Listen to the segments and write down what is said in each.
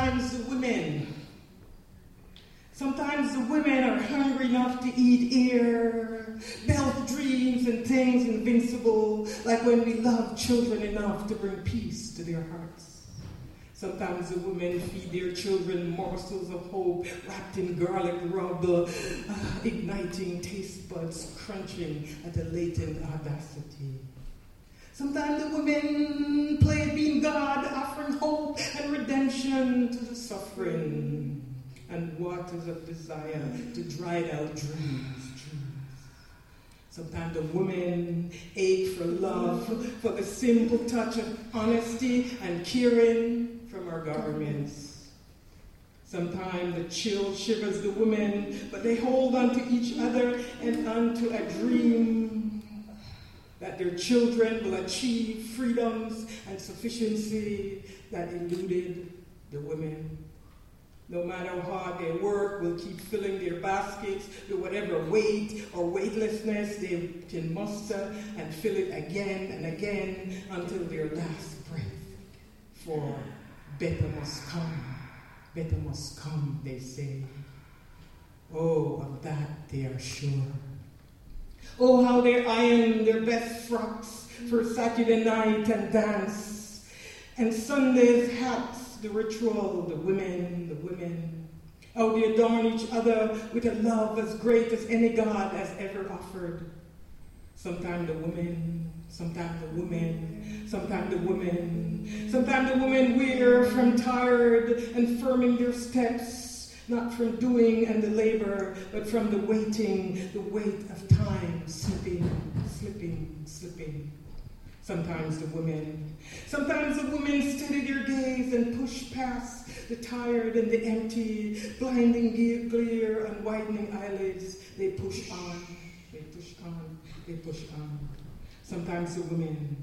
Sometimes the women are hungry enough to eat air, belt dreams and things invincible, like when we love children enough to bring peace to their hearts. Sometimes the women feed their children morsels of hope wrapped in garlic rub, igniting taste buds crunching at a latent audacity. Sometimes the women play being God, offering hope and redemption to the suffering and waters of desire to dried out dreams. Sometimes the women ache for love, for the simple touch of honesty and caring from our governments. Sometimes the chill shivers the women, but they hold on to each other and onto a dream that their children will achieve freedoms and sufficiency that eluded the women. No matter how hard they work, will keep filling their baskets with whatever weight or weightlessness they can muster and fill it again and again until their last breath. For better must come, they say. Oh, of that they are sure. Oh, how they iron their best frocks for Saturday night and dance, and Sunday's hats, the ritual, the women. How they adorn each other with a love as great as any God has ever offered. Sometimes the women wear from tired and firming their steps, not from doing and the labor, but from the waiting, the weight of time, slipping. Sometimes the women steady their gaze and push past the tired and the empty, blinding glare and widening eyelids. They push on. Sometimes the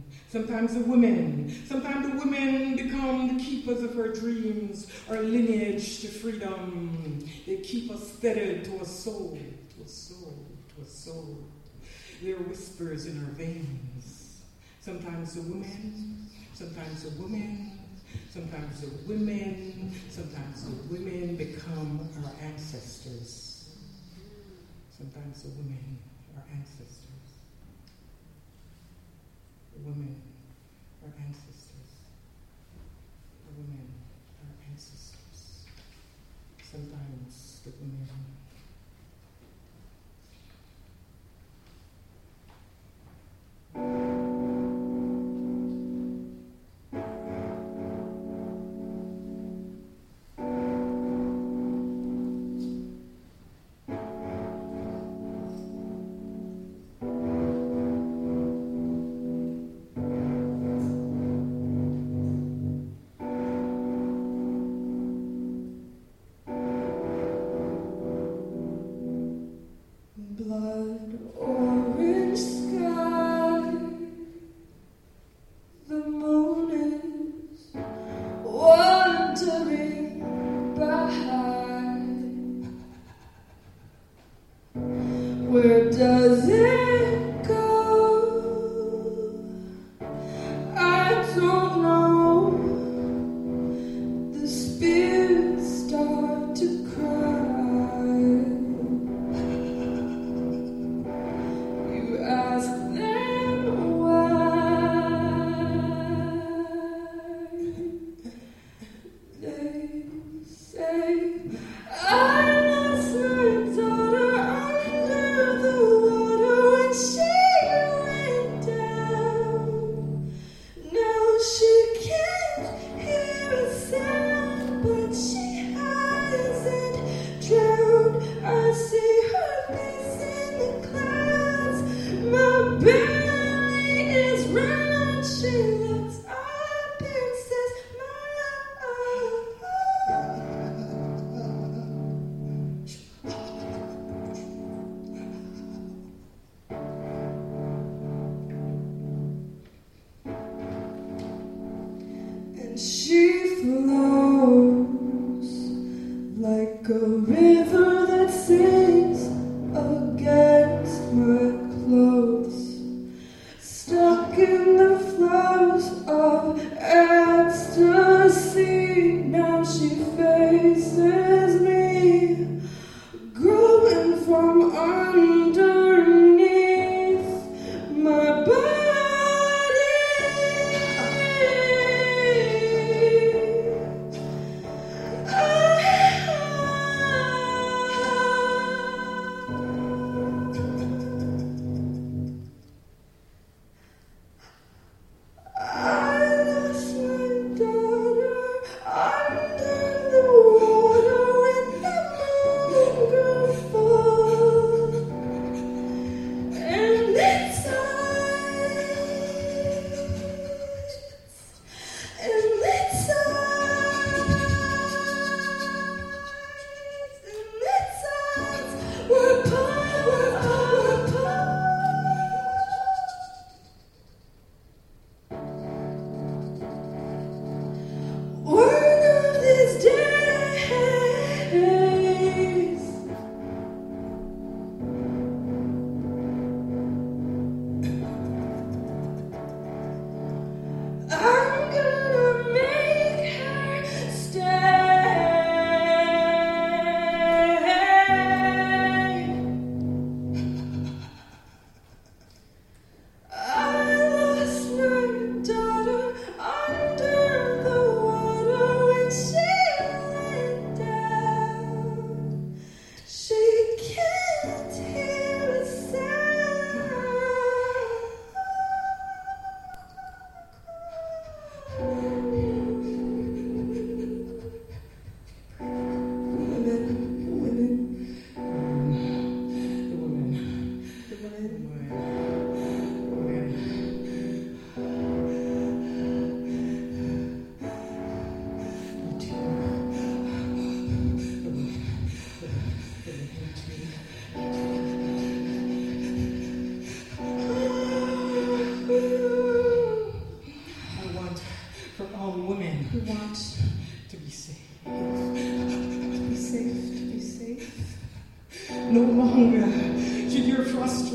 women become the keepers of our dreams, our lineage to freedom. They keep us tethered to a soul. There are whispers in our veins. Sometimes the women become our ancestors. Sometimes the women are ancestors. The women are ancestors. The women are ancestors. Sometimes the women. Where does it go? I don't know. The spirits start to cry. You ask them why. They say, I lost my daughter. The water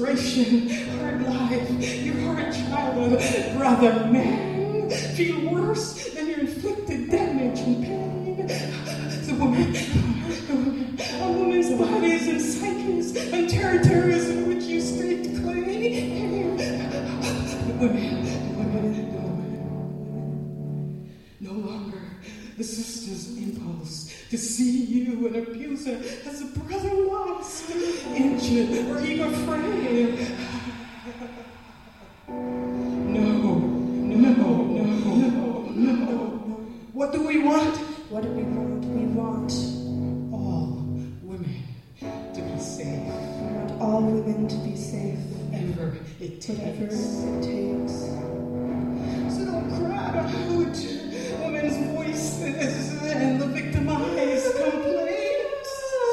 incarceration, hard life, your hard childhood, brother man, feel worse than your inflicted damage and pain. The woman, a woman's bodies and psyches and territories in which you staked claim. The women. No longer the sister's impulse to see you an abuser as a brother lost, injured, or even afraid. No. What do we want? What do we want? We want all women to be safe. We want all women to be safe. Whatever it takes. Whatever it takes. So don't crowd out women's voices and the victimized complaints.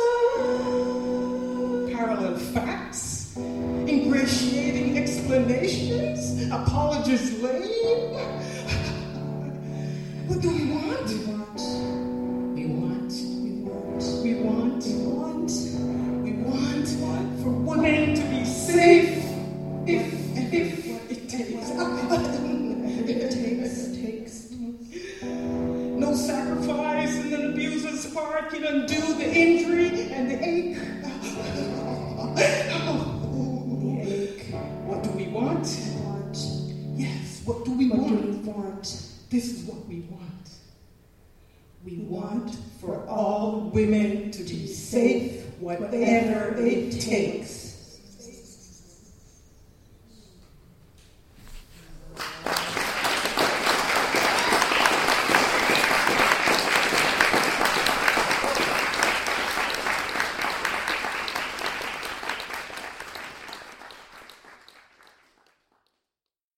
Parallel facts, ingratiating explanations, apologies lame. What do we want? We want for women to be safe if it takes. It takes. No sacrifice in an abuser's part can undo the injury and the ache. The ache. What do we want? Yes, what do we want? This is what we want. We want for all women to be safe, whatever it takes.